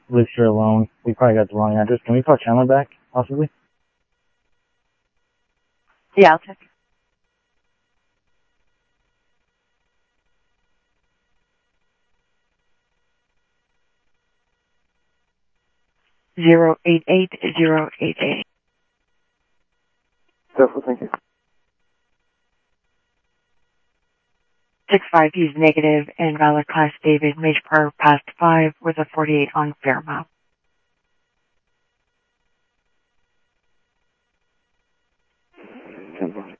list her alone. We probably got the wrong address. Can we call Chandler back, possibly? Yeah, I'll check. Zero 088. Definitely, thank you. 65, he's negative, invalid class David, major prior past 5 with a 48 on Fairmount. 10-5.